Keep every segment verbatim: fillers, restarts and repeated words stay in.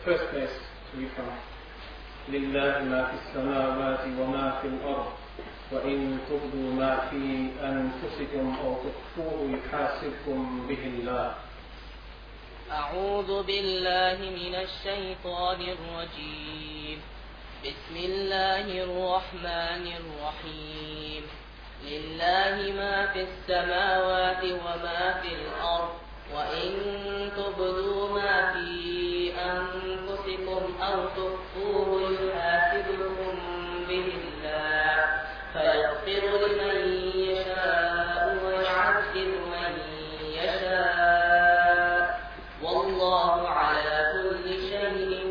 first place to read from. لله ما في السماوات وما في الأرض وإن تبدوا ما في أنفسكم أو تخفوه يحاسبكم به الله. أعوذ بالله من الشيطان الرجيم. بسم الله الرحمن الرحيم. لله ما في السماوات وما في الأرض وإن تبدوا ما في أنفسكم أو تخفوه يحاسبكم به الله فيغفر لمن يشاء ويعذب من يشاء والله على كل شيء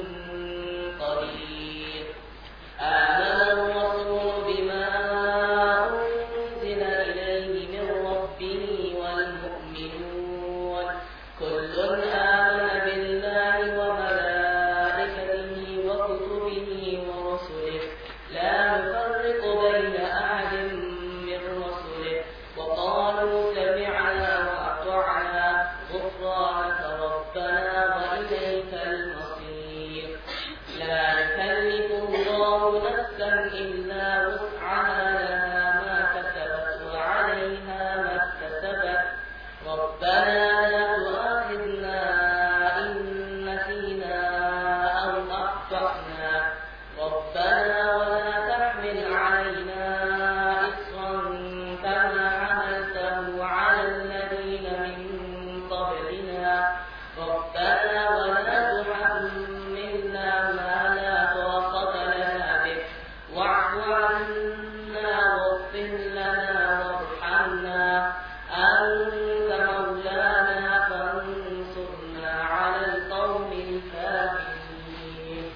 قدير. آمن الرسول بما أنزل إليه من ربه والمؤمنون كل آمن بالله وملائكته وكتبه ورسله لا نفرق بين أحد من رسله وقالوا سمعنا وأطعنا غفرانك ربنا وإليك المصير. لا يكلف الله نفسا إلا وسعها لها ما كسبت وعليها ما اكتسبت ربنا لا تؤاخذنا إن نسينا أو أخطأنا ربنا ولا تحمل علينا إصرا كما حملته على الذين من قبلنا ربنا ولا تحملنا ما لا طاقة لنا به واعف عنا واغفر لنا وارحمنا أنت مولانا فانصرنا على القوم الكافرين.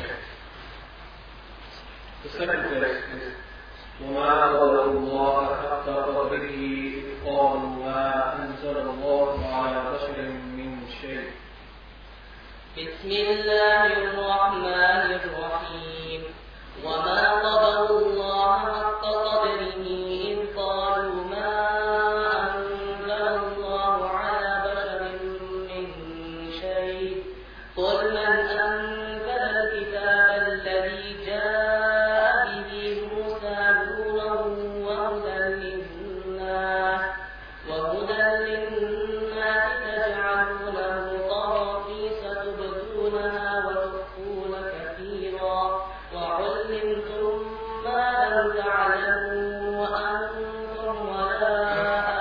The second place is وما قدر الله حق قدره إذ قالوا ما أنزل الله على بشر من شيء. بسم الله الرحمن الرحيم. وما قدروا الله حق قدره إذ قالوا ما أنزل الله على بشر من شيء قل من أنزل الكتاب الذي جاء به موسى نورا وهدى للناس وهدى للناس تجعلونه قراطيس تبدونها وتخفون كثيرا وعلمتم ما لم تعلموا أنتم ولا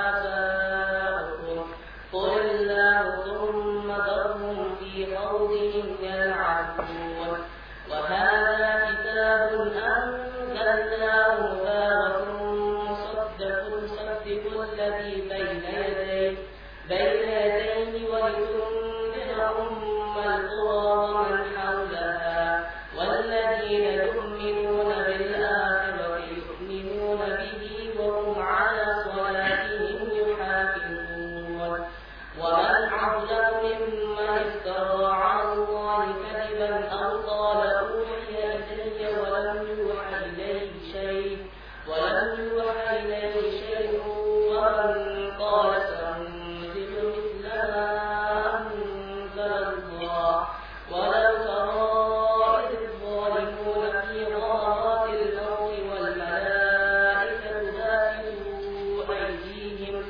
آباؤكم قل الله ثم ذرهم في خوضهم يلعبون. وهذا كتاب أنزلناه مبارك مصدق مصدق الذي بين يديه بين يديه ولتنذر أم القرى ومن حولها والذين يؤمنون بالآخرة يؤمنون به وهم على صلاتهم يحافظون. ومن أظلم ممن افترى على الله كذبا أو قال أوحي إلي ولم يوحى إليه شيء ولم يوحى إليه شيء ومن قال سأنزل مثل ما أنزل الله ولو ترى إذ الظالمون في غارات الموت والملائكة باسطوا أيديهم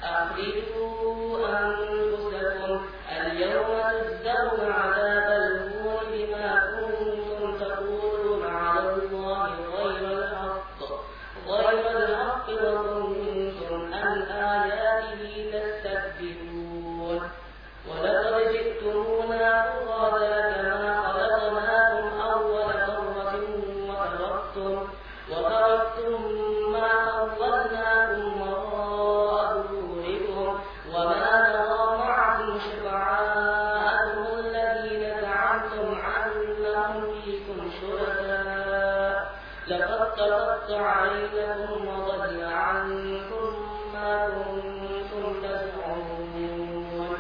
أخرجوا أنفسكم اليوم تجزون عذاب الهون بما كنتم تقولون على الله غير الحق غير الحق وكنتم عن آياته تستكبرون. ولقد جئتمونا فرادا كما خلقناكم أول مرة وتركتم وتركتم ما خولناكم وراء ظهوركم وما نرى معكم شفعاءكم الذين زعمتم أنهم فيكم شركاء لقد تقطع بينكم وضل عنكم ما كنتم تزعمون.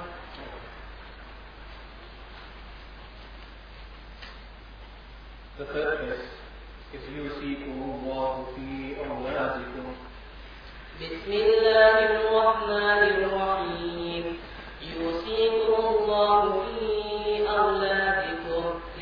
The third place is يوصيكم الله في أولادكم. بسم الله الرحمن الرحيم. يوصيكم الله في أولادكم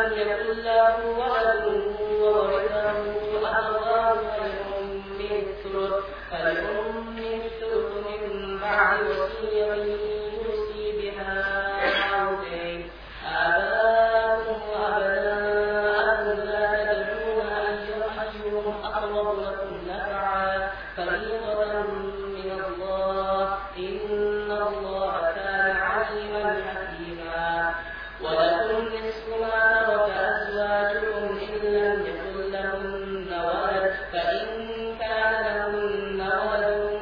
لم يكن له ولد وورثه أبواه فلأمه الثلث فلأمه الثلث من بعد وصية يوصي بها أو دين. آباؤكم وأبناؤكم لا تدرون أيهم أقرب لكم نفعا فريضة من الله إن الله كان عليما حكيما. ولكم نصف ما ترك أزواجكم إن لم يكن لهن ولد فإن كان لهن ولد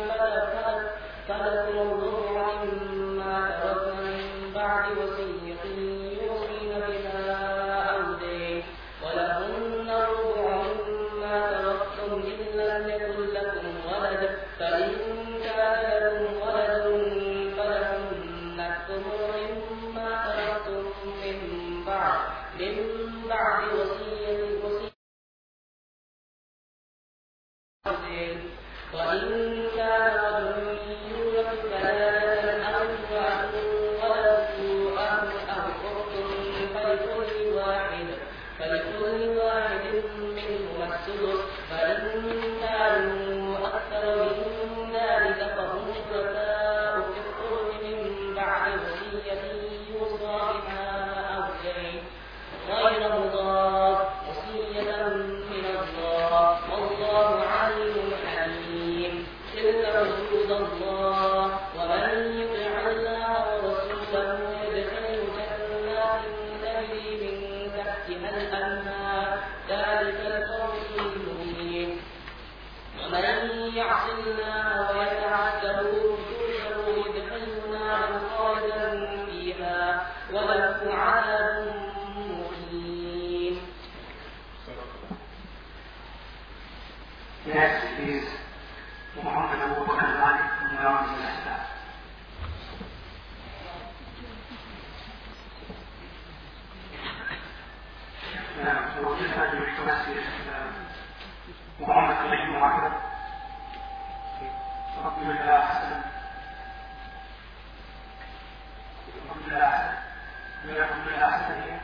فلكم الربع مما تركن من بعد وصية يوصين بها أو دين. ولهن الربع مما تركتم إن لم يكن لكم ولد فإن كان لكم ولد فلهن الثمن مما تركتم من بعد من بعد وصية وصية وإن كان رجل يورث كلالة أو امرأة وله أخ أو أخت فلكل واحد فلكل واحد منهما السدس فإن كانوا أكثر من ذلك فهم شركاء في الثلث من بعد وصية يوصى بها أو دين غير مضار وصية من الله والله عليم حليم. تلك حدود الله ومن يطع الله ورسوله يدخله جنات تجري من تحتها الأنهار ذلك الفوز المبين. ومن يعص الله ويتعدى حدوده يدخله نارا خالدا فيها وله عذاب مهين. Next is Muhammad Abu Bakr Malik from the Army of Islam. وكيف يحتوي محمد عليه وعلى رب الله أحسن رب الله أحسن رب الله أحسن هي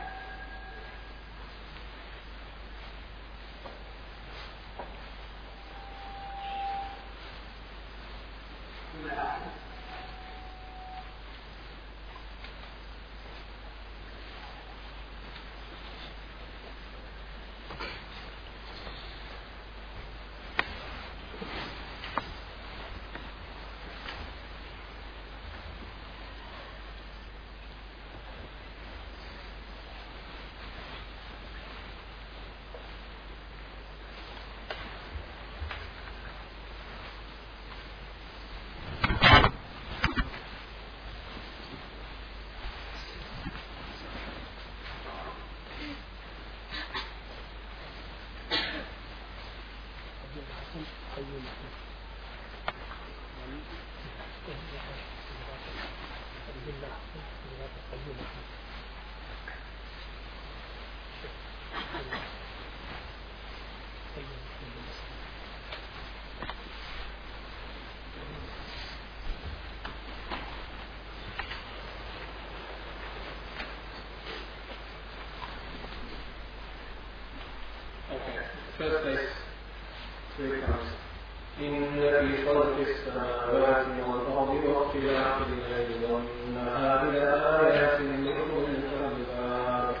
First place, three counts. إن في خلق السماوات والأرض واختلاف الليل والنهار لآيات لأولي الألباب.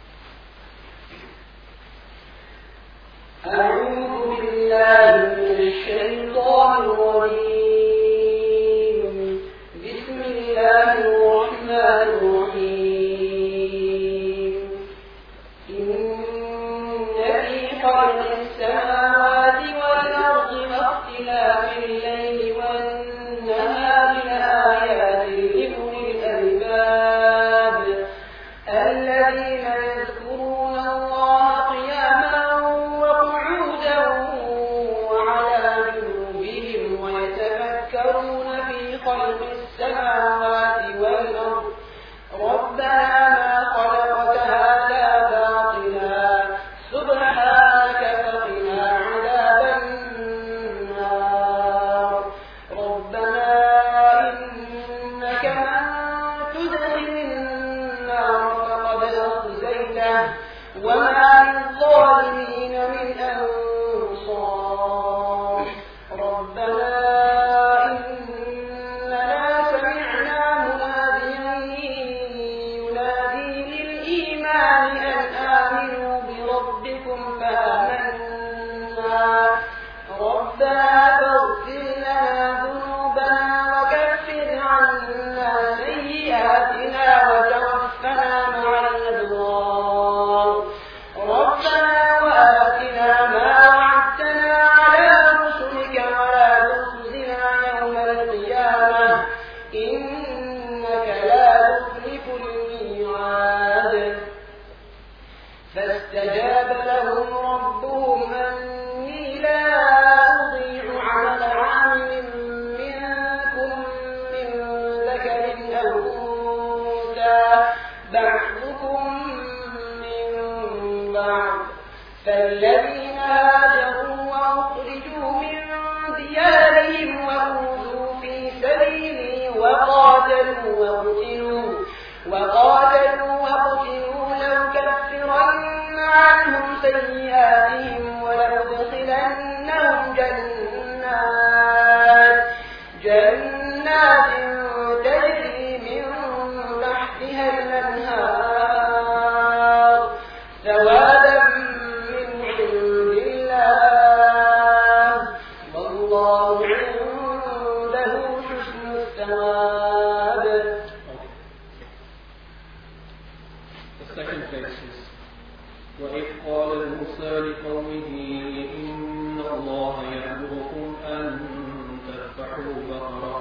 أعوذ بالله من الشيطان الرجيم. بسم الله الرحمن الرحيم. إن في خلق السماوات والأرض واختلاف الليل والنهار لآيات لأولي الألباب الذين يذكرون الله قياما وقعودا وعلى جنوبهم ويتفكرون في خلق السماوات والأرض ربنا ما خلقت هذا باطلا سبحانك فقنا عذاب النار. ربنا إنك من تدخل النار فقد أخزيته له وما للظالمين من أنصار. ربنا إننا سمعنا مناديا ينادي للإيمان أن آمنوا بربكم فآمنا. ربنا فاغفر لنا ذنوبنا وكفر عنا سيئاتنا وتوفنا مع الأبرار. ربنا وآتنا ما وعدتنا على رسلك ولا تخزنا يوم القيامة إنك لا تخلف الميعاد. فاستجاب لهم ربهم أني لا أضيع عمل عامل منكم من ذكر أو أنثى بعضكم من بعض. فالذين هاجروا وأخرجوا من ديارهم وأوذوا في سبيلي وقاتلوا وقتلوا وقاتلوا وقتلوا لأكفرن عنهم سيئاتهم ولأدخلنهم جنات جنات تجري من تحتها الأنهار ثوابا من عند الله والله عنده حسن الثواب. The second place is وإذ قال موسى لقومه إن الله يأمركم أن تذبحوا بقرة.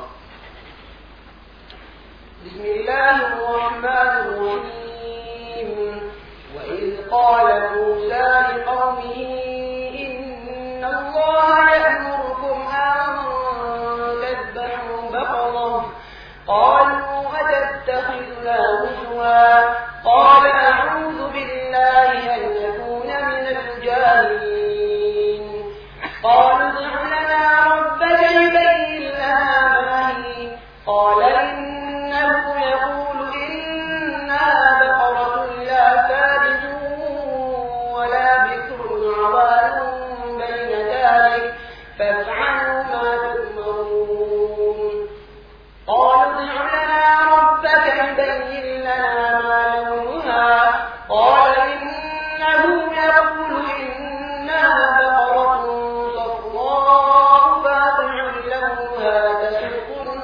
بسم الله الرحمن الرحيم. وإذ قال موسى لقومه إن الله يأمركم أن تذبحوا بقرة. قالوا أتتخذنا هزوا قال أعوذ بالله أن أكون من الجاهلين. قالوا ادع لنا ربك يبين لنا ما هي. قال إنه يقول إنها بقرة لا فارض ولا بكر عوان بين ذلك فافعلوا ما تؤمرون. قالوا ادع لنا ربك يبين لنا ما لونها. قال إنه يقول إنها بقرة صفراء فاقع لونها تسر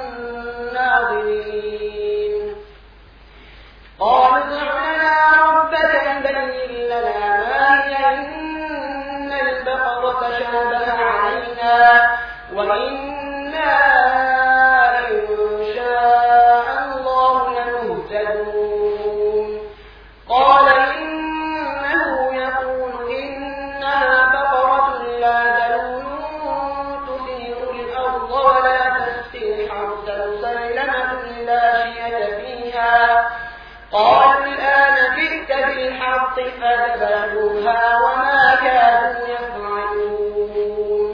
الناظرين. قالوا ادع لنا ربك يبين لنا ما هي إن البقرة شابه علينا وإنا إن شاء الله لمهتدون. قال إنه يقول إنها بقرة لا ذلول تثير الأرض ولا تسقي الحرث مسلمة لا شية فيها. قالوا الآن جئت بالحق فذبحوها وما كانوا يفعلون.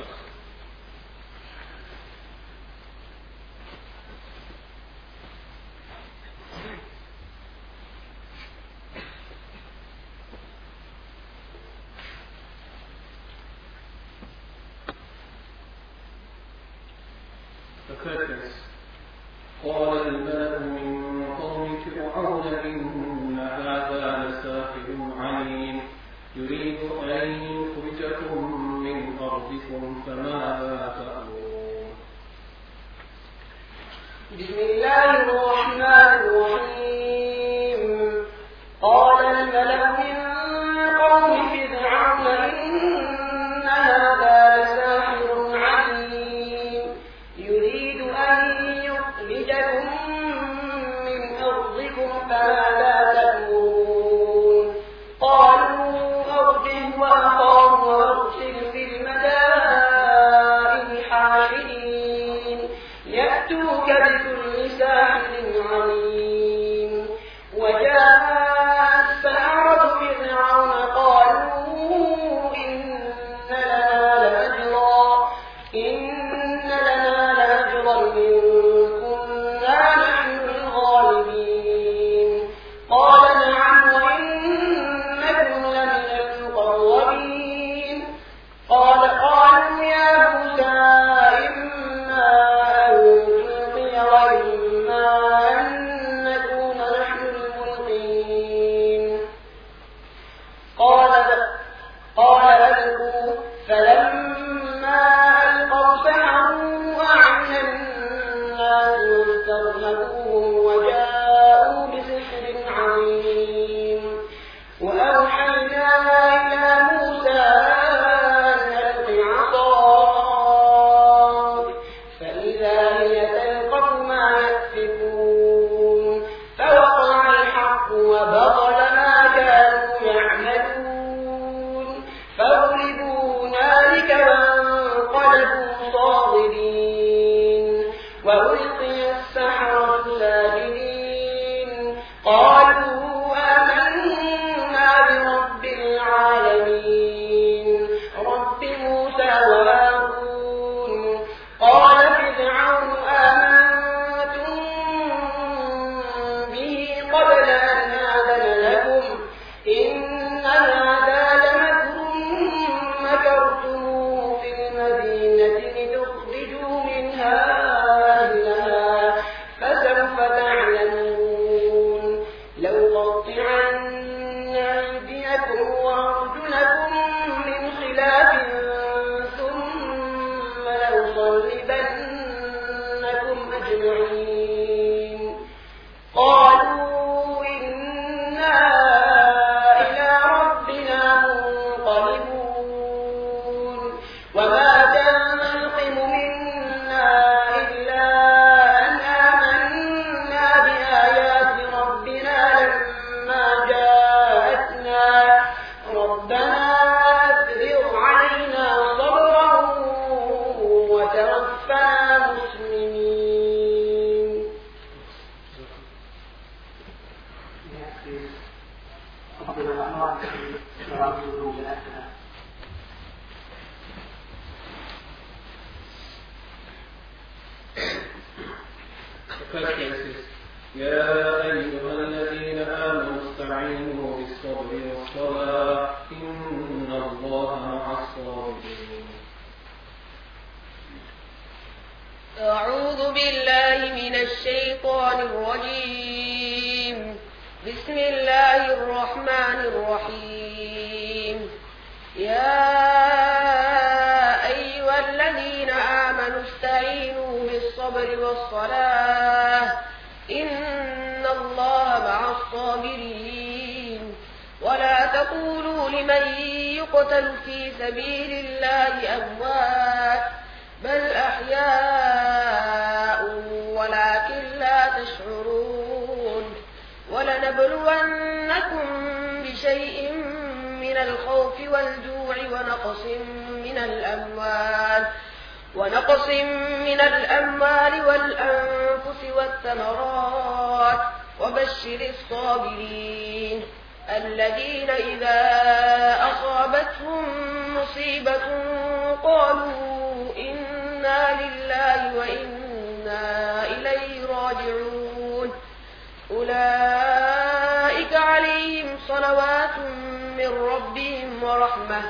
The third place. قال الملأ من قوم فرعون إن هذا لساحر عليم يريد أن يخرجكم من أرضكم فماذا تأمرون. بسم الله الرحمن الرحيم. قال الملأ من قوم فرعون إن هذا لساحر عليم يريد أن يخرجكم من أرضكم فماذا تأمرون. قالوا أرجه وأخاه وأرسل في المدائن حاشرين يأتوك بكل ساحر عليم. وجاء السحرة فرعون قالوا إن لنا لأجرا إن لنا لأجرا إن كنا نحن الغالبين. قالوا آمنا برب العالمين رب موسى وهارون. قال فرعون آمنتم به قبل أن آذن لكم إن هذا لمكر مكرتموه في المدينة لتخرجوا منها أهلها فسوف تعلمون لأقطعن أيديكم وأرجلكم من خلاف ثم لأصلبنكم أجمعين. قالوا إنا إلى ربنا منقلبون. وما تنقم منا إلا أن آمنا بآيات ربنا لما جاءتنا ربنا أفرغ علينا صبرا وتوفنا مسلمين. يا أيها الذين آمنوا استعينوا بالصبر والصلاة إن الله مع الصابرين. أعوذ بالله من الشيطان الرجيم. بسم الله الرحمن الرحيم. يا أيها الذين آمنوا استعينوا بالصبر والصلاة إن الله مع الصابرين. ولا تقولوا لمن يقتل في سبيل الله أموات بل أحياء ولكن لا تشعرون. ولنبلونكم بشيء من الخوف والجوع ونقص من الأموال ونقص من الأموال والأنفس والثمرات وبشر الصابرين الذين إذا أصابتهم مصيبة قالوا إنا لله وإنا إليه راجعون. أولئك عليهم صلوات من ربهم ورحمة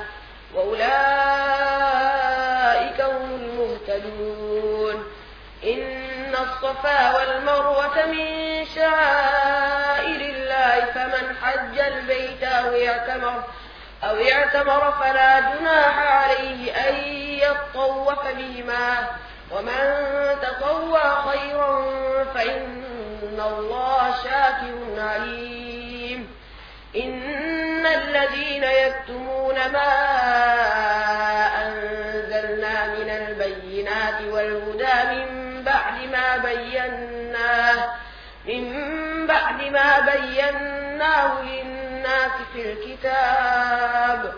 وأولئك هم المهتدون. إن الصفا والمروة من شعائر الله فمن حج البيت أو اعتمر أو اعتمر فلا جناح عليه أن يطوف بهما ومن تطوع خيرا فإن الله شاكر عليم. إن الذين يكتمون ما أنزلنا من البينات والهدى من بعد ما بيناه من بعد ما بيناه للناس في الكتاب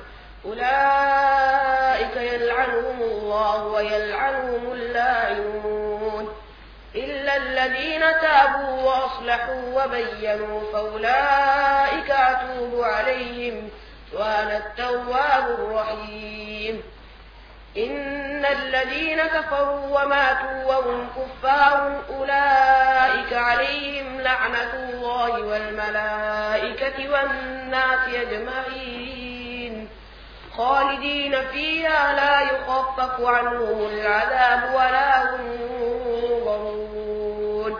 أولئك يلعنهم الله ويلعنهم اللاعنون إلا الذين تابوا وأصلحوا وبينوا فأولئك أتوب عليهم وأنا التواب الرحيم. إن الذين كفروا وماتوا وهم كفار أولئك عليهم لعنة الله والملائكة والناس أجمعين خالدين فيها لا يخفف عنهم العذاب ولا هم ينظرون.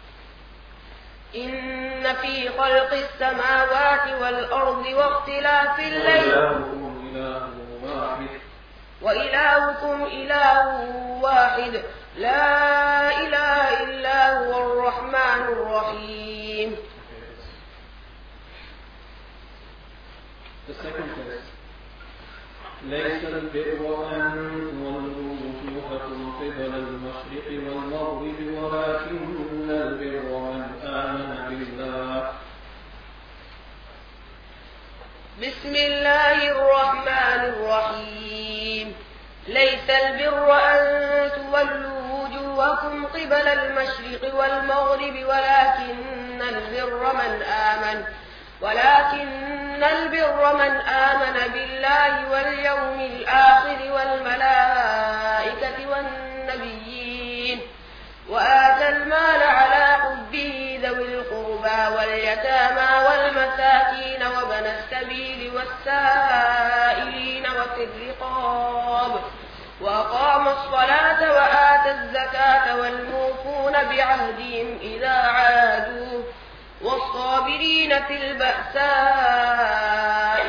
إن في خلق السماوات والأرض واختلاف الليل وإلهكم إله واحد لا إله إلا هو الرحمن الرحيم. The second test. ليس البر أن تولوا وجوهكم قبل المشرق والمغرب ولكن البر من آمن بالله. بسم الله الرحمن الرحيم. ليس البر أن تولوا وجوهكم قبل المشرق والمغرب ولكن البر من آمن ولكن البر من آمن بالله واليوم الآخر والملائكة والنبيين وآتى المال على حبه ذوي القربى واليتامى والمساكين وابن السبيل والسائلين وفي الرقاب وأقام الصلاة وآتى الزكاة والموفون بعهدهم إذا عادوا والصابرين في البأساء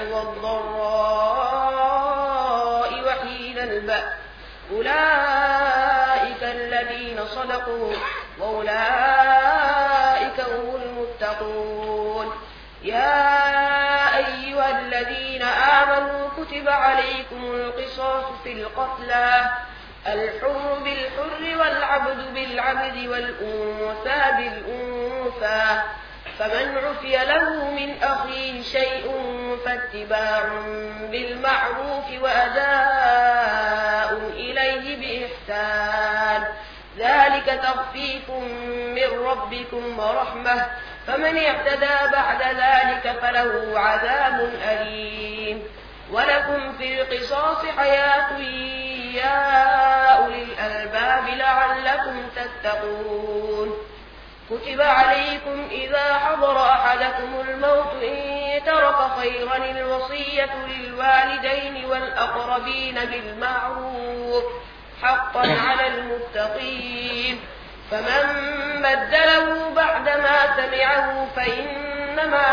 والضراء وحين البأس أولئك الذين صدقوا وأولئك هم المتقون. يا أيها الذين آمنوا كتب عليكم القصاص في القتلى الحر بالحر والعبد بالعبد والأنثى بالأنثى فمن عفي له من أخيه شيء فاتباع بالمعروف وأداء إليه بإحسان ذلك تخفيف من ربكم ورحمة فمن اعتدى بعد ذلك فله عذاب أليم. ولكم في القصاص حياة يا أولي الألباب لعلكم تتقون. كتب عليكم إذا حضر أحدكم الموت إن ترك خيرا الوصية للوالدين والأقربين بالمعروف حقا على المتقين فمن بدله بعدما سمعه فإنما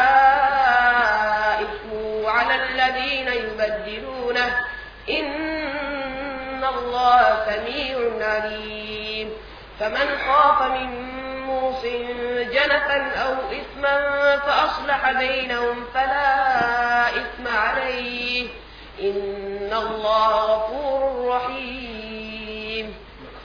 إثمه على الذين يبدلونه إن الله سميع عليم. فمن خاف من موص جنفا أو إثما فأصلح بينهم فلا إثم عليه إن الله غفور رحيم.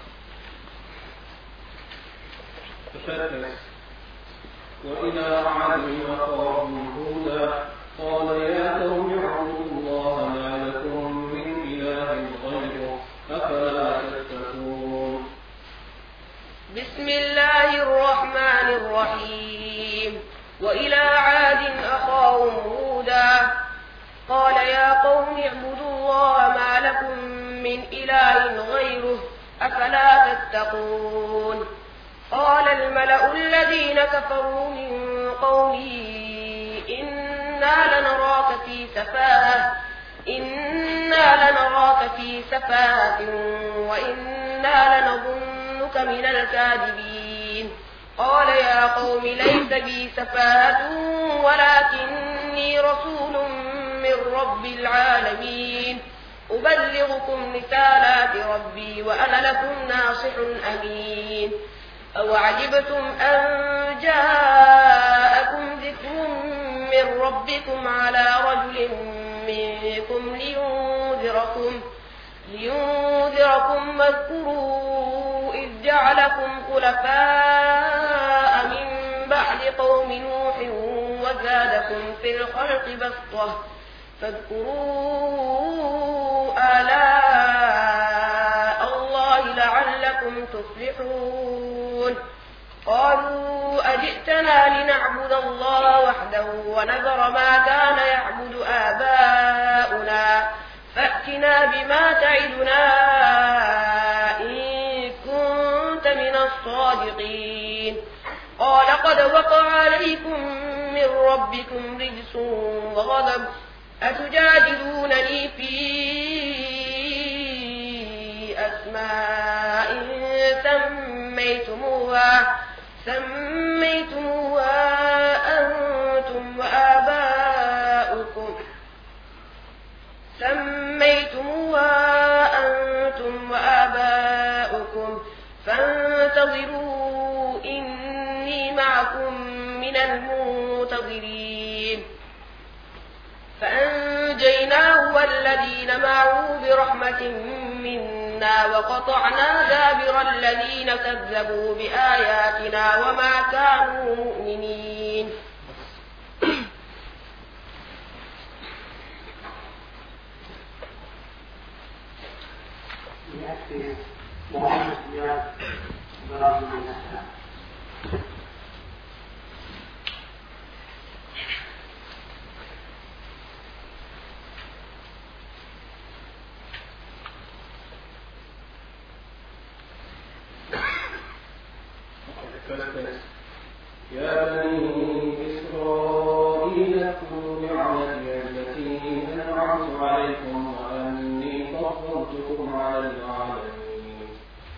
وإلى عاد أخاهم هودا قال يا قوم اعبدوا الله ما لكم من إله غيره أفلا تتقون. بسم الله الرحمن الرحيم. وإلى عاد أخاهم هودا قال يا قوم اعبدوا الله ما لكم من إله غيره أفلا تتقون. قال الملأ الذين كفروا من قومه إنا لنراك في سفاهة إنا لنراك في سفاهة وإنا لنظنك من الكاذبين. قال يا قوم ليس بي سفاهة ولكني رسول من رب العالمين أبلغكم رسالات ربي وأنا لكم ناصح أمين. أوعجبتم أن جاءكم ذكر من ربكم على رجل منكم لينذركم لينذركم واذكروا إذ جعلكم خلفاء من بعد قوم نوح وزادكم في الخلق بسطة فاذكروا آلاء الله لعلكم تفلحون. قالوا أجئتنا لنعبد الله وحده ونذر ما كان يعبد آباؤنا فأتنا بما تعدنا إن كنت من الصادقين. قال قد وقع عليكم من ربكم رجس وغضب أتجادلونني في أسماء سميتموها سميتموها أنتم وآباؤكم سميتموها أنتم وآباؤكم فانتظروا إني معكم من المنتظرين. فأنجيناه والذين معه برحمة منا وقطعنا دابر الذين كذبوا بآياتنا وما كانوا مؤمنين. فاستيقظ يا بني إسرائيل اذكروا نعمتي التي أنعمت عليكم وأني فضلتكم على العالمين.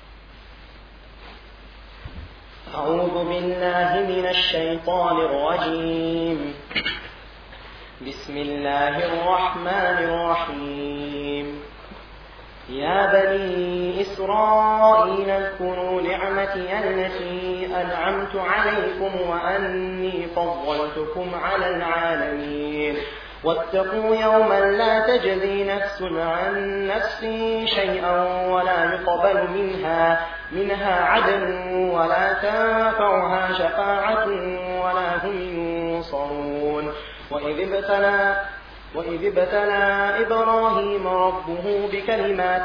أعوذ بالله من الشيطان الرجيم. بسم الله الرحمن الرحيم. يا بني إسرائيل اذكروا نعمتي التي أنعمت عليكم وأني فضلتكم على العالمين. واتقوا يوما لا تجزي نفس عن نفس شيئا ولا يقبل منها منها عدل ولا تنفعها شفاعة ولا هم ينصرون. وإذ ابتلى وإذ ابتلى إبراهيم ربه بكلمات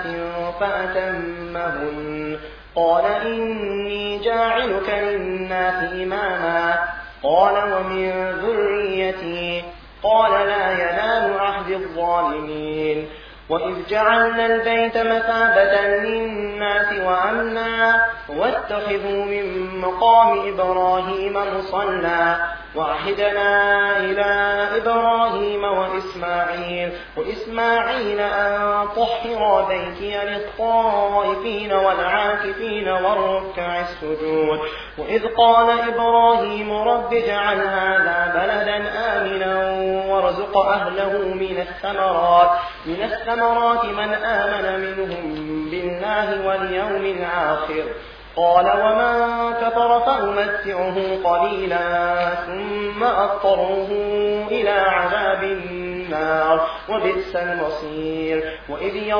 فأتمهن قال إني جاعلك للناس إماما قال ومن ذريتي قال لا ينال عهد الظالمين. وإذ جعلنا البيت مثابة للناس وأمنا واتخذوا من مقام إبراهيم مصلى وعهدنا إلى إبراهيم وإسماعيل وإسماعيل أن طهرا بيتي للطائفين والعاكفين والركع السجود. وإذ قال إبراهيم رب اجعل هذا بلدا آمنا وارزق أهله من الثمرات من الثمرات من آمن منهم بالله واليوم الآخر قال ومن كفر فأمتعه قليلا ثم أضطره إلى عذاب النار وبئس المصير. وإذ ير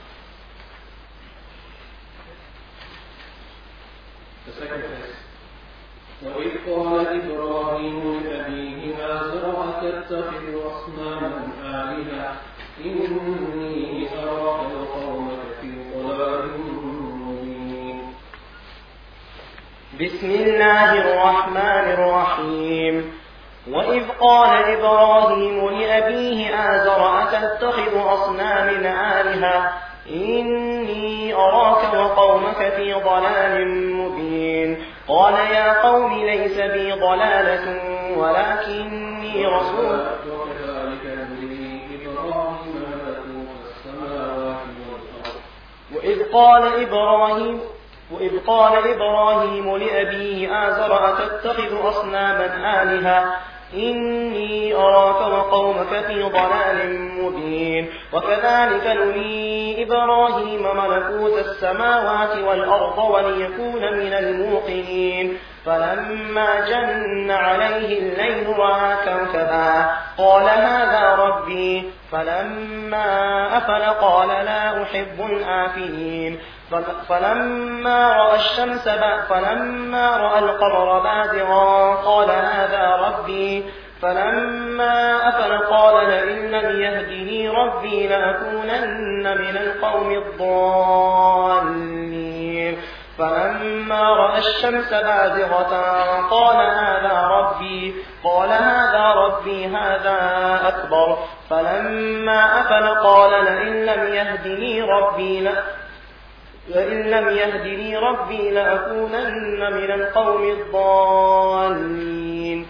وإذ قال إبراهيم لأبيه آزر أتتخذ أصناما آلهة إني أراك وقومك في ضلال مبين. بسم الله الرحمن الرحيم. وإذ قال إبراهيم لأبيه آزر أتتخذ أصناما آلهة إني أراك وقومك في ضلال مبين. قال يا قوم ليس بي ضلالة ولكني رسول وإذ قال إبراهيم وإذ قال إبراهيم لأبيه آزر أتتخذ أصناما آلهة إني أراك وقومك في ضلال مبين. وكذلك نري إبراهيم ملكوت السماوات والأرض وليكون من الموقنين. فلما جن عليه الليل رأى كوكبا قال هذا ربي فلما أفل قال لا أحب الآفلين. فلما رأى الشمس فلما رأى القمر بازغا قال هذا ربي فلما أفل قال لئن لم يهدني ربي لأكونن من القوم الضالين. فلما رأى الشمس بازغة قال هذا ربي قال هذا ربي هذا أكبر. فلما أفل قال لئن لم يهدني ربي لا لئن لم يهدني ربي لأكونن من القوم الضالين.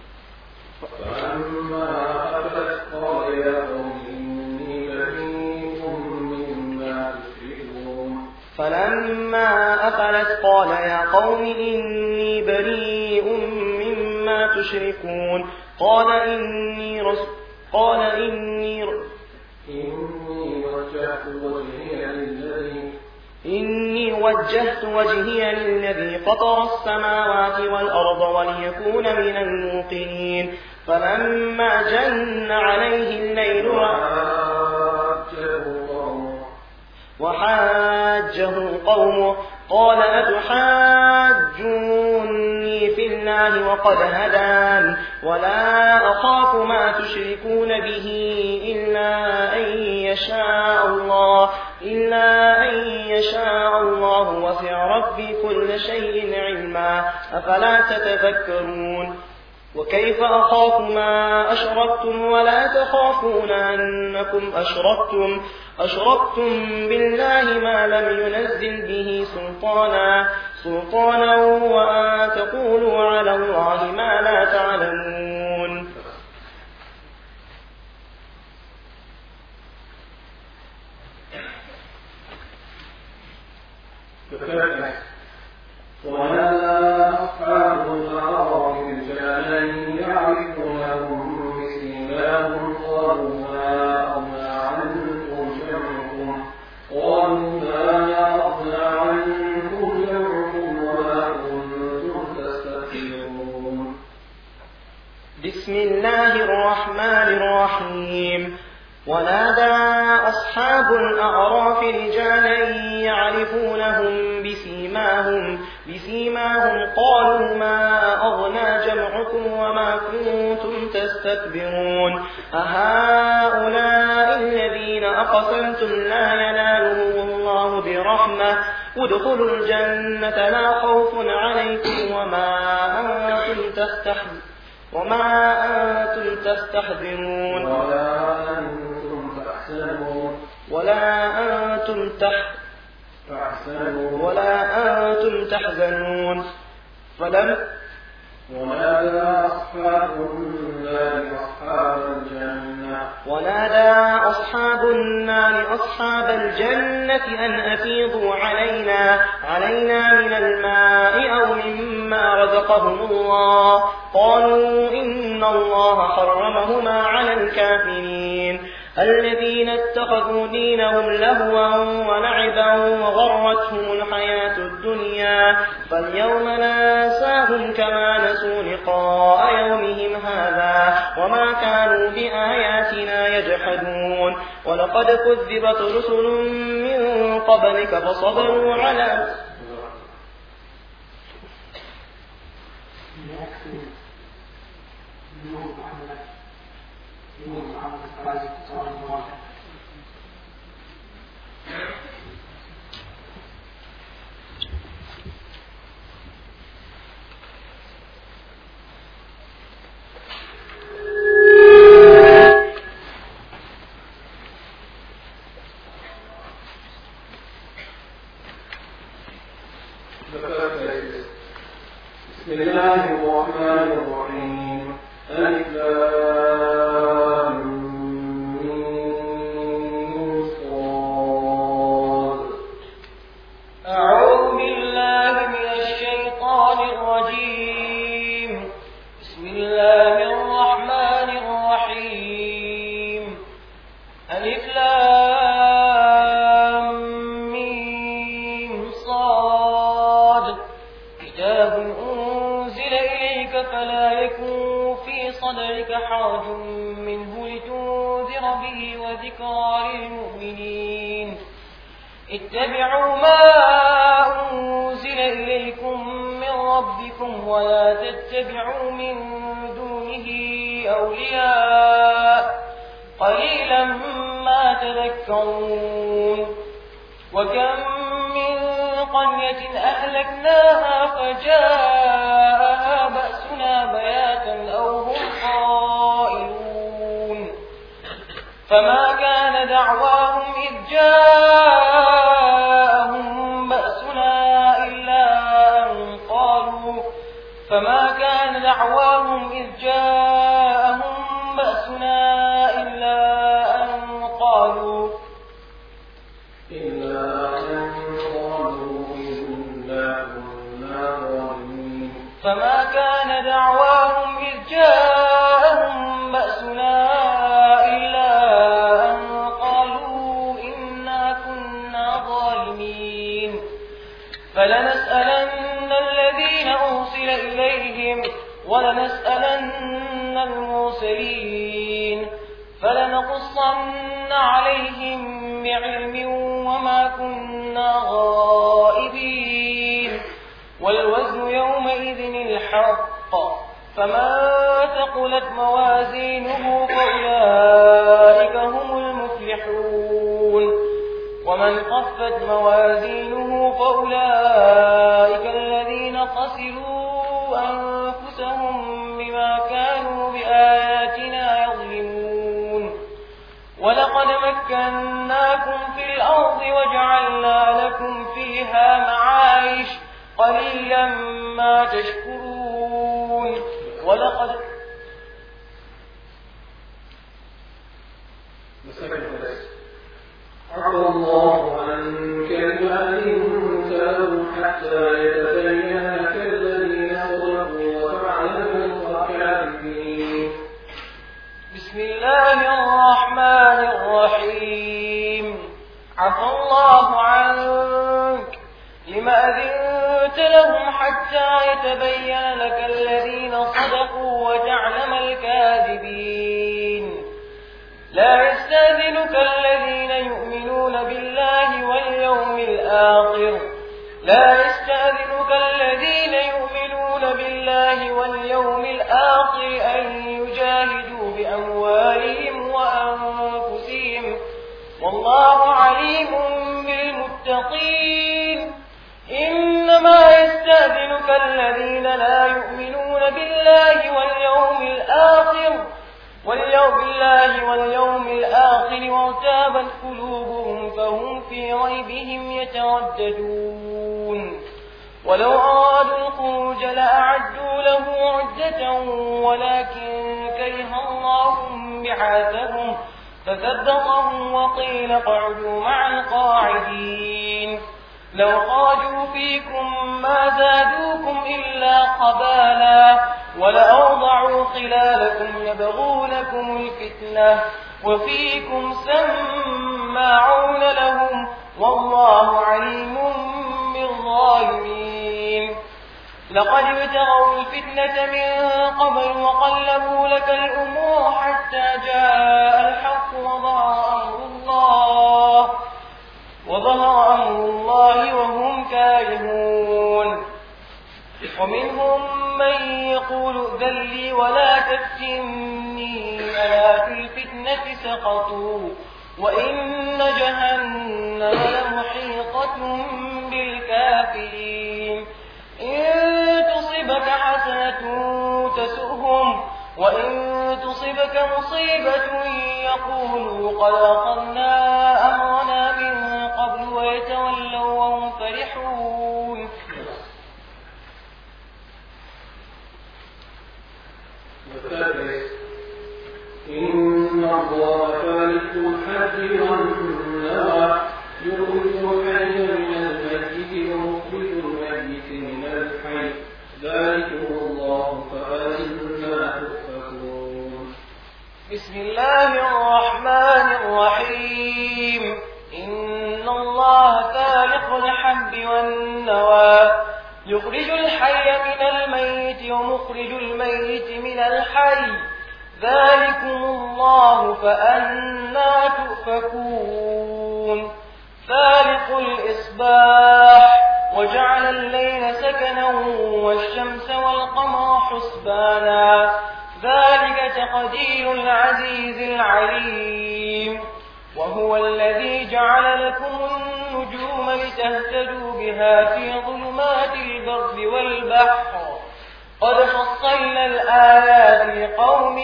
فلما أفلت قال يا قوم إني بريء مما تشركون. فلما أفلت قال يا قوم إني بريء مما تشركون. قال إني رسول قال إني ر... إني وجهت وجهي للذي إني وجهت وجهي للذي فطر السماوات والأرض وليكون من الموقنين. فلما جن عليه الليل وحاجه قومه قال أتحاجوني في الله وقد هدان ولا أخاف ما تشركون به إلا أن يشاء الله إلا أن يشاء الله وسع ربي كل شيء علما أفلا تتذكرون. وكيف أخاف ما أشركتم ولا تخافون أنكم أشركتم أشركتم بالله ما لم ينزل به سلطانا سلطانا وأن تقولوا على الله ما لا تعلمون. ونادى أصحاب الأعراف رجالا يعرفونهم بسيماهم قالوا ما أغنى عنكم جمعكم قالوا ما أغنى عنكم جمعكم وما كنتم تستكبرون. بسم الله الرحمن الرحيم. ونادى أصحاب الأعراف رجالا يعرفونهم بسيماهم بسيماهم قالوا ما أغنى جمعكم وما كنتم تستكبرون أهؤلاء الذين أقسمتم لا ينالهم الله برحمة ادخلوا الجنة لا خوف عليكم وما أنتم تستحزنون وما أنتم تستحزنون ولا أنتم تحزنون ولا أنتم تحزنون ولا أنتم تحزنون فلم ونادى أصحاب النار أصحاب الجنة ونادى أصحاب النار أصحاب الجنة أن أفيضوا علينا علينا من الماء أو مما رزقهم الله قالوا إن الله حرمهما على الكافرين الذين اتخذوا دينهم لهوا ولعبا وغرتهم الحياة الدنيا فاليوم ننساهم كما نسوا لقاء يومهم هذا وما كانوا بآياتنا يجحدون ولقد كذبت رسل من قبلك فصبروا على بسم الله الرحمن الرحيم ألف لام ميم صاد. أعوذ بالله من الشيطان الرجيم. بسم الله الرحمن الرحيم ألف لام ميم صاد. كتاب أنزل إليك فلا يكن في صدرك حرج منه لتنذر به وذكرى للمؤمنين. اتبعوا ما أنزل إليكم من ربكم ولا تتبعوا من دونه أولياء قليلا ما تذكرون. وكم من قرية أهلكناها فجاءها بأسنا بياتا أو هم قائلون فما كان دعواهم إذ جاءهم بأسنا إلا أن قالوا فما كان دعواهم إذ جاءهم بأسنا إلا أن قالوا إلا أن قالوا إنا كنا ظالمين. فما كان دعواهم إذ جاءهم بأسنا إلا أن قالوا إنا كنا ظالمين. فلنسألن الذين أرسل إليهم ولنسألن المرسلين فلنقصن عليهم بعلم وما كنا غائبين. والوزن يومئذ الحق فمن ثقلت موازينه فأولئك هم المفلحون ومن خفت موازينه فأولئك الذين خسروا أنفسهم بما كانوا بآياتنا يظلمون. ولقد مكناكم في الأرض وجعلنا لكم فيها معايش قليلا ما تشكرون. ولقد عفى الله عنك لما أذنت لهم حتى يتبين لك الذين صدقوا وتعلم الكاذبين. بسم الله الرحمن الرحيم. عفى الله عنك لما أذنت لهم حتى يتبين لك الذين صدقوا وتعلم الكاذبين. لا يستأذنك الذين يؤمنون بالله واليوم الآخر لا يستأذنك الذين يؤمنون بالله واليوم الآخر أن يجاهدوا بأموالهم وأنفسهم والله عليم بالمتقين. إنما يستأذنك الذين لا يؤمنون بالله واليوم الآخر واليوم بالله واليوم الآخر وارتابت قلوبهم فهم في ريبهم يترددون. ولو أرادوا الخروج لأعدوا له عدة ولكن كره الله بعاثهم فثبطهم وقيل اقعدوا مع القاعدين. لو خرجوا فيكم ما زادوكم إلا خبالا ولأوضعوا خلالكم يبغونكم الفتنة وفيكم سماعون لهم والله عليم بالظالمين. لقد ابتغوا الفتنة من قبل وقلبوا لك الأمور حتى جاء الحق وظهر أمر الله وظهر أمر الله وهم كارهون. ومنهم من يقول ائذن لي ولا تفتني ألا في الفتنة سقطوا وإن جهنم لمحيطة بالكافرين. إن تصبك حسنة تسؤهم وإن تصبك مصيبة يقولوا قد أخذنا أمرنا من قبل ويتولوا وهم فرحون. إن الله خالق الحب والنوى يخرج الحي من الميت ومخرج الميت من الحي ذلكم الله فأنا تؤفكون. بسم الله الرحمن الرحيم. إن الله خالق الحب والنوى يخرج الحي من الميت ومخرج الميت من الحي ذلكم الله فأنا تؤفكون. فالق الإصباح وجعل الليل سكنا والشمس والقمر حسبانا ذلك تقدير العزيز العليم. وهو الذي جعل لكم النجوم لتهتدوا بها في ظلمات البر والبحر قد فصلنا الآيات لقوم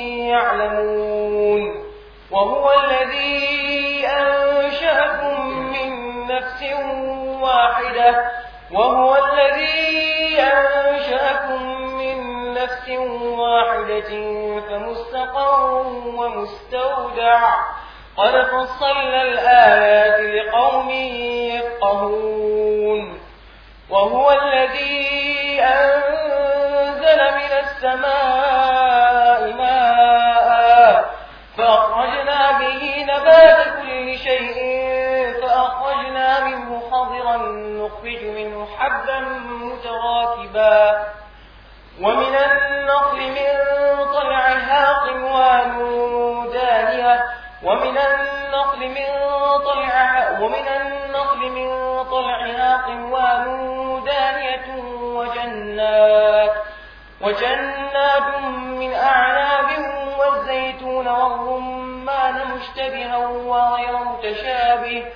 يعلمون. وهو الذي أنشأكم من نفس واحدة وهو الذي أنشأكم من نفس واحدة فمستقر ومستودع قد فصلنا الآيات لقوم يفقهون. وهو الذي أنزل من السماء ماء فأخرجنا به نبات كل شيء فأخرجنا منه خضرا نخرج منه حبا متراكبا ومن النخل من طلعها قنوان دانية ومن النخل من طلعها ومن النخل من طلعها قنوان دانية وجنات وجنات من أعناب والزيتون والرمان مشتبها وغير متشابه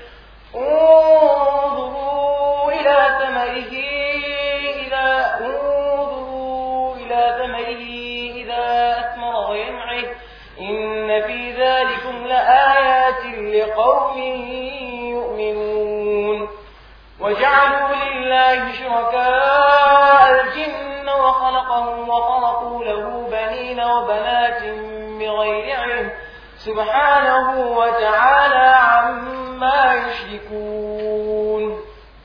انظروا إلى ثمره إذا انظروا إلى ثمره إذا أثمر وينعه إن في ذلكم لآيات لقوم يؤمنون. وجعلوا لله شركاء الجن وخلقهم وخلقوا له بنين وبنات بغير علم سبحانه وتعالى عما يشركون.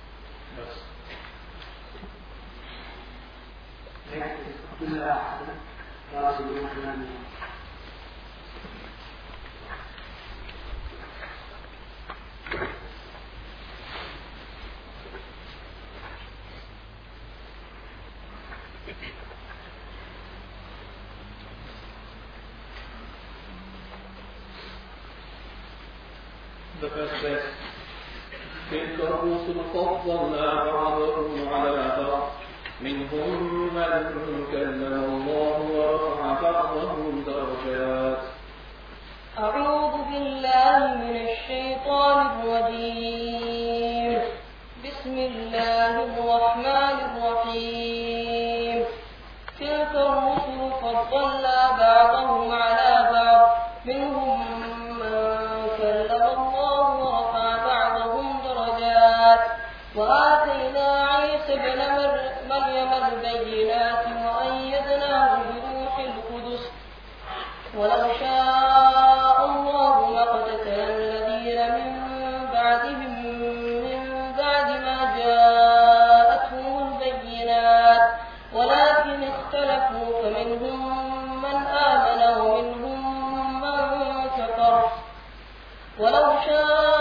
The first verse. تلك الرسل فضلنا بعضهم على بعض منهم من كلم الله ورفع بعضهم درجات. أعوذ بالله من الشيطان الرجيم. بسم الله الرحمن الرحيم. تلك الرسل فضلنا بعضهم على بعض منهم وآتينا عيسى ابن مريم البينات وأيدناه بروح القدس ولو شاء الله ما اقتتل الذين من بعدهم من بعد ما جاءتهم البينات ولكن اختلفوا فمنهم من آمن ومنهم من كفر ولو شاء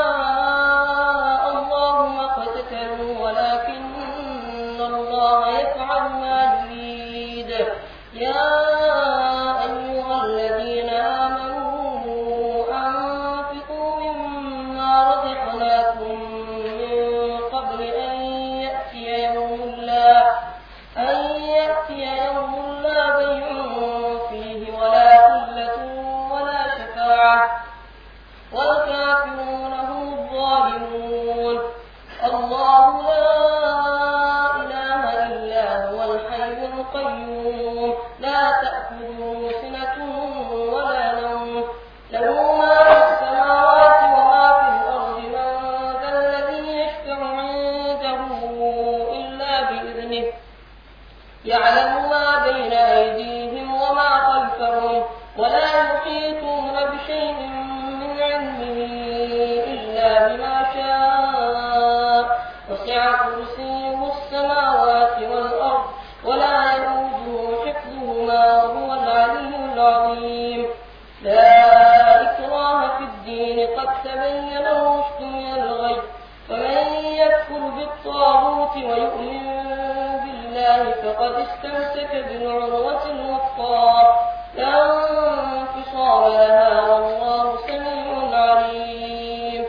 والكافرون هم الظالمون. الله لا إله إلا هو الحي القيوم لا تأخذه سنة ولا نوم له ما في السماوات وما في الأرض من ذا الذي يشفع عنده إلا بإذنه يعلم ما بين أيديهم وما خلفهم ولا يحيطون بشيء من علمه إلا بما شاء وسع كرسيه السماوات والأرض ولا يؤوده حفظهما وهو العلي العظيم. لا إكراه في الدين قد تبين الرشد من الغي فمن يكفر بالطاغوت ويؤمن بالله فقد استمسك بالعروة الوثقى لا انفصام لها والله سميع عليم.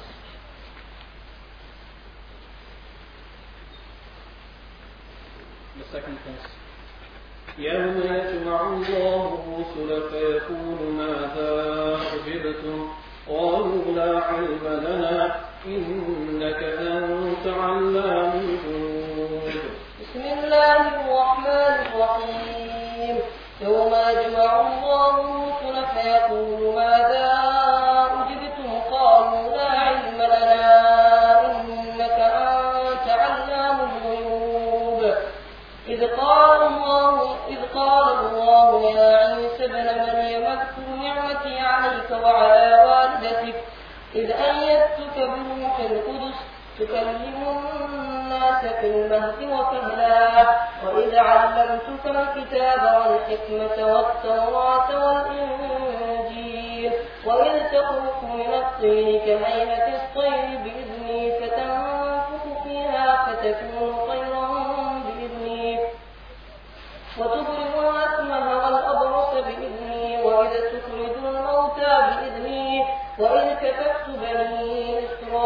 The second verse. يوم يجمع الله الرسل فيقول ماذا أجبتم قالوا لا علم لنا إنك أنت علام الغيوب. بسم الله الرحمن الرحيم. يوم يجمع الله الرسل فيقول ماذا أجبتم قالوا لا علم لنا إنك أنت علام الغيوب. إذ قال الله إذ قال الله يا عيسى ابن مريم اذكر نعمتي عليك وعلى والدتك إذ أيدتك بروح القدس تكلم الناس في المهد وكهلا وإذ علمتك الكتاب والحكمة والتوراة والإنجيل وإذ تخلق من الطين كهيئة الطير بإذني فتنفخ فيها فتكون طيرا بإذني وتبرئ الأكمه والأبرص بإذني وإذ تخرج الموتى بإذني وإذ كففت بني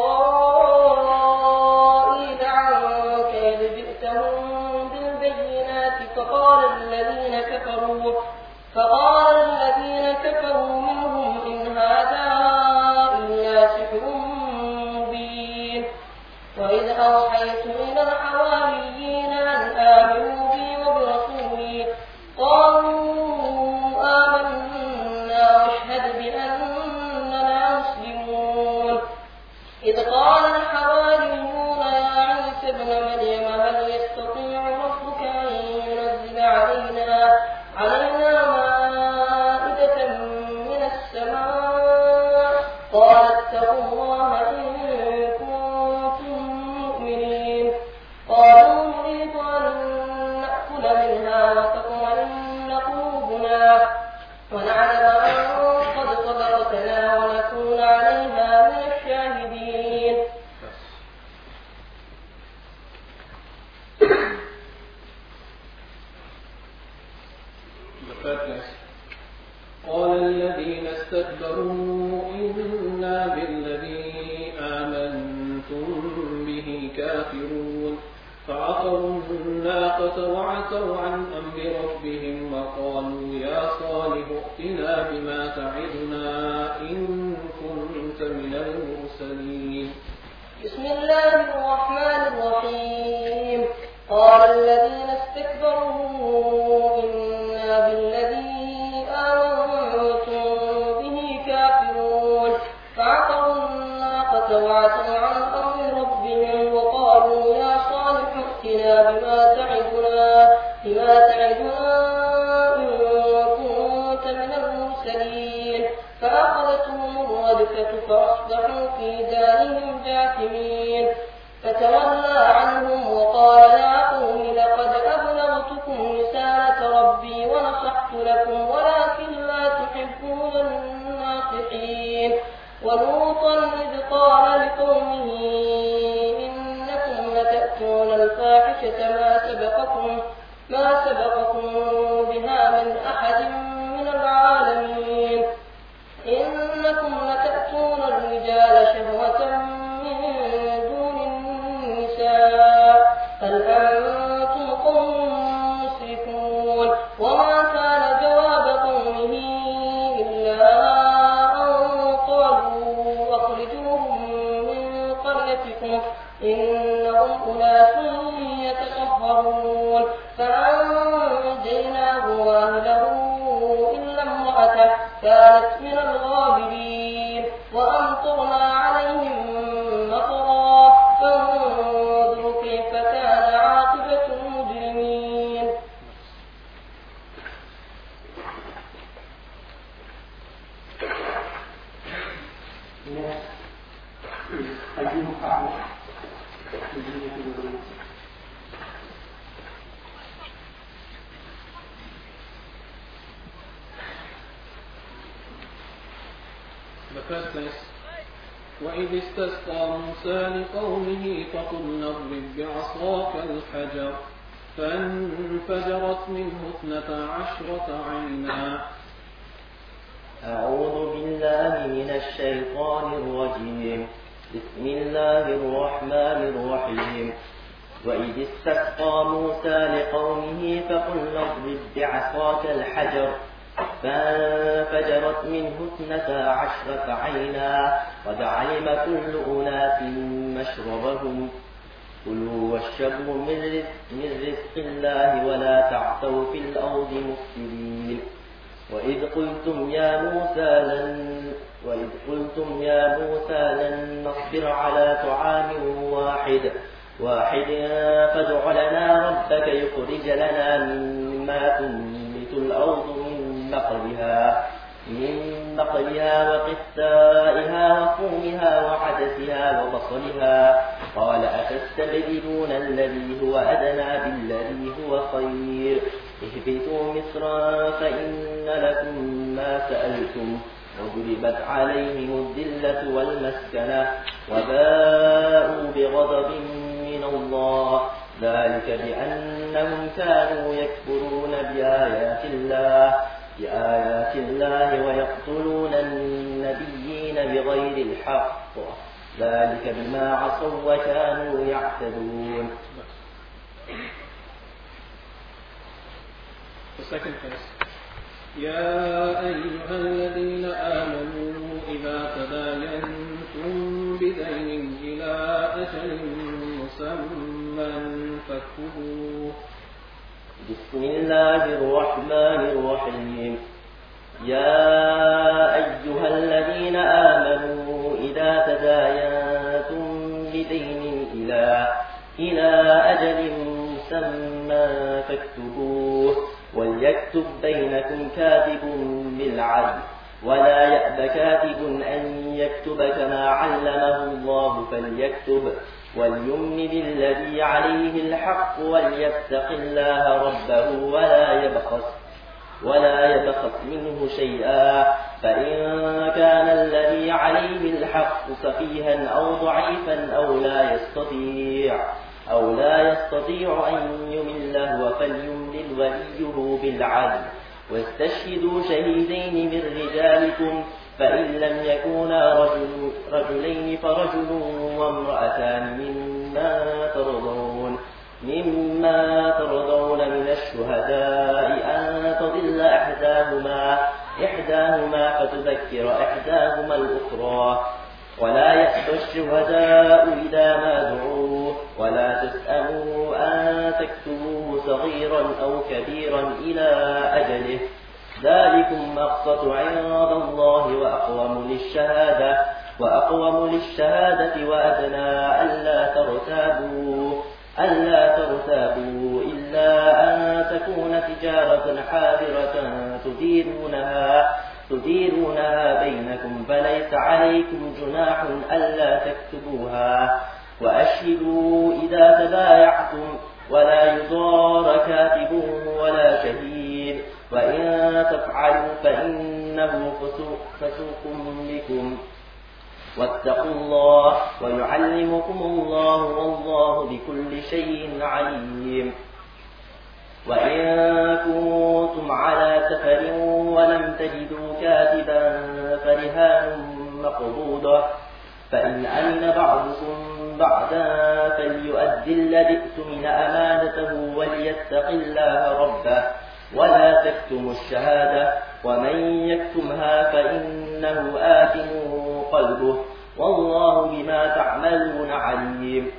إسرائيل عنك إذ جئتهم بالبينات فقال الذين كفروا فقال الذين كفروا منهم إن هذا إلا سحر مبين. وإذ أوحيت إلى الحواريين أن آمنوا بي وبرسولي قالوا آمنا واشهد بأننا مسلمون. إذ قال الحواريون يا ونعلم أن قد صدقتنا ونكون عليها من الشاهدين. قال الذين استكبروا إنا بالذي آمنتم به كافرون فعقروا الناقة وعتوا عن أمر ربهم وقالوا يا صالح ائتنا بما تعدنا إن كنت من المرسلين. بسم الله الرحمن الرحيم. قال الذين استكبروا إنا بالذي آمنتم به كافرون فعقروا الناقة وعتوا عن أمر ربهم وقالوا يا صالح ائتنا بما تعدنا بما تعدنا إن كنت من المرسلين. فأخذتهم الرجفة فأصبحوا في دارهم جاثمين. فتولى عنهم وقال يا قوم لقد أبلغتكم رسالة ربي ونصحت لكم ولكن لا تحبون الناصحين. ولوطا إذ قال لقومه إنكم لتأتون الفاحشة ما سبقكم ما سبقكم بها من أحد من العالمين. إنكم لتأتون الرجال شهوة من دون النساء بل أنتم قوم مسرفون. وما كان جواب قومه إلا أن قالوا أخرجوهم من قريتكم إنهم أناس يتطهرون. فأنجيناه وأهله إلا امرأته كانت من الغابرين. وأمطرنا عليهم مطرا فانظروا كيف كان عاقبة المجرمين. The first place. وإذ استسقى موسى لقومه فقلنا اضرب بعصاك الحجر فانفجرت منه اثنتا عشرة عينا. أعوذ بالله من الشيطان الرجيم. بسم الله الرحمن الرحيم. وإذ استسقى موسى لقومه فقلنا اضرب بعصاك الحجر فانفجرت منه اثنتا عشرة عينا قد علم كل أناس مشربهم كلوا واشربوا من رزق, من رزق الله ولا تعثوا في الأرض مفسدين. وإذ قلتم يا موسى لن وإذ قلتم يا موسى لن نصبر على طعام واحد واحد فادع لنا ربك يخرج لنا مما تنبت الأرض من بقلها من بقلها وقثائها وفومها وعدسها وبصلها قال أتستبدلون الذي هو أدنى بالذي هو خير اهبطوا مصرا فإن لكم ما سألتم وضربت عليهم الذلة والمسكنة وباءوا بغضب من الله ذلك بأنهم كانوا يكفرون بآيات الله بآيات الله ويقتلون النبيين بغير الحق ذلك بما عصوا وكانوا يعتدون. The second verse. يا أيها الذين آمنوا إذا تداينتم بدين إلى أجل مسمى فاكتبوه. بسم الله الرحمن الرحيم. يا أيها الذين آمنوا إذا تداينتم بدين إلى إلى أجل مسمى فاكتبوه وليكتب بينكم كاتب بالعدل ولا يأب كاتب أن يكتب كما علمه الله فليكتب وليمن بالذي عليه الحق وليتق الله ربه ولا يبخس ولا يبخس منه شيئا، فإن كان الذي عليه الحق سفيها أو ضعيفا أو لا يستطيع أو لا يستطيع أن يمل فليملل وليه بالعدل، واستشهدوا شهيدين من رجالكم، فإن لم يكونا رجل رجلين فرجل وامرأتان مما ترضون مما ترضون من الشهداء أن تضل إحداهما إحداهما فتذكر إحداهما الأخرى، ولا يأبى الشهداء إذا ما دعوا، ولا تسأموا أن تكتبوه صغيرا أو كبيرا إلى أجله، ذلكم أقسط عند الله وأقوم للشهادة وأقوم للشهادة وأدنى ألا ترتابوا ألا ترتابوا إلا أن تكون تجارة حاضرة تديرونها تديرونها بينكم، فليس عليكم جناح ألا تكتبوها، وأشهدوا إذا تبايعتم، ولا يضار كاتب ولا شهيد، وإن تفعلوا فإنه فسوق, فسوق بكم، واتقوا الله ويعلمكم الله والله بكل شيء عليم. وإن كنتم على سفر ولم تجدوا كاتبا فرهان مقبوضة، فإن أمن بعضكم بعدا فليؤدي الذي اؤتمن أمانته وليتق الله ربه، ولا تكتموا الشهادة، ومن يكتمها فإنه آثم قلبه، والله بما تعملون عليم.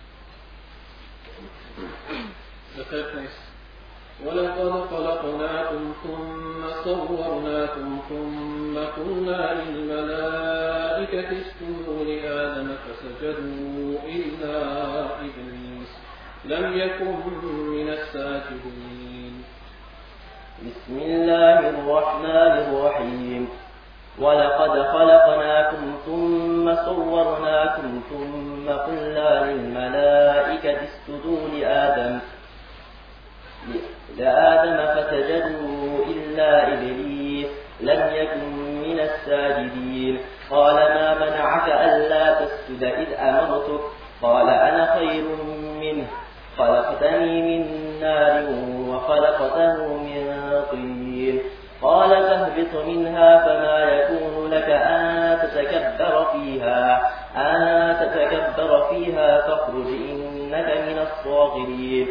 ولقد خلقناكم ثم صورناكم ثم قلنا للملائكة اسجدوا لآدم فسجدوا إلا إبليس لم يكن من الساجدين. بسم الله الرحمن الرحيم. ولقد خلقناكم ثم صورناكم ثم قلنا للملائكة اسجدوا لآدم لآدم فسجدوا إلا إبليس لم يكن من الساجدين. قال ما منعك ألا تسجد إذ أمرتك؟ قال أنا خير منه، خلقتني من نار وخلقته من طين. قال فاهبط منها فما يكون لك أن تتكبر فيها أن تتكبر فيها فاخرج إنك من الصاغرين.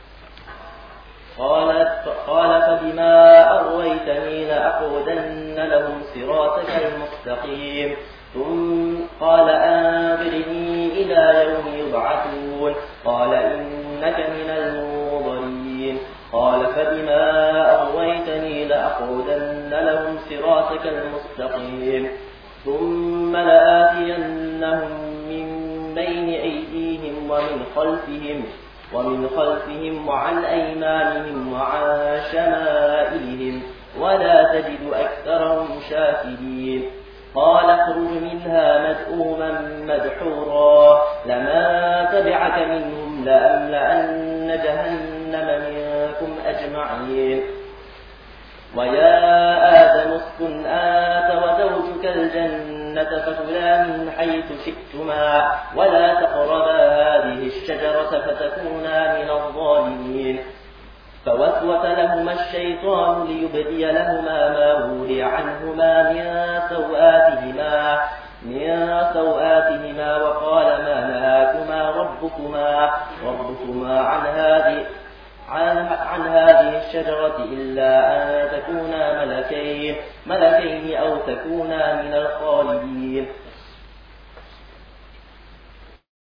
قال فبما أغويتني لأقعدن لهم صراطك المستقيم. ثم قال أنظرني إلى يوم يبعثون. قال إنك من المنظرين. قال فبما أغويتني لأقعدن لهم صراطك المستقيم. ثم لآتينهم من بين أيديهم ومن خلفهم ومن خلفهم وعن أيمانهم وعن شمائلهم ولا تجد أكثرهم شاكرين. قال اخرج منها مذءوما مدحورا لمن تبعك منهم لأملأن جهنم منكم أجمعين. ويا آدم اسكن أنت وزوجك الجنة فكلا من حيث شئتما ولا تقربا هذه الشجرة فتكونا من الظالمين. فوسوس لهما الشيطان ليبدي لهما ما وري عنهما من سوآتهما من سوآتهما وقال ما نهاكما ربكما ربكما عن هذه عن, عن هذه الشجرة إلا أن تكونا ملكين ملكين أو تكونا من الخالدين.